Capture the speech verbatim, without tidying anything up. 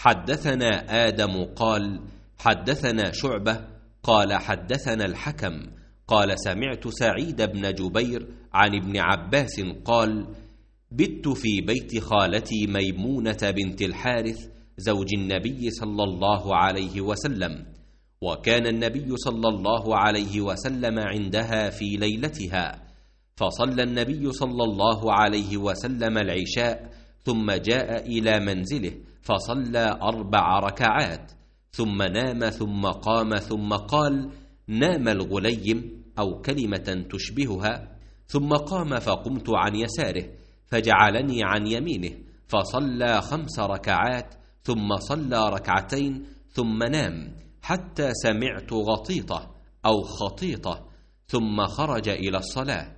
حدثنا آدم قال حدثنا شعبة قال حدثنا الحكم قال سمعت سعيد بن جبير عن ابن عباس قال بت في بيت خالتي ميمونة بنت الحارث زوج النبي صلى الله عليه وسلم، وكان النبي صلى الله عليه وسلم عندها في ليلتها، فصلى النبي صلى الله عليه وسلم العشاء ثم جاء إلى منزله فصلى أربع ركعات ثم نام ثم قام ثم قال نام الغليم أو كلمة تشبهها، ثم قام فقمت عن يساره فجعلني عن يمينه فصلى خمس ركعات ثم صلى ركعتين ثم نام حتى سمعت غطيطة أو خطيطة ثم خرج إلى الصلاة.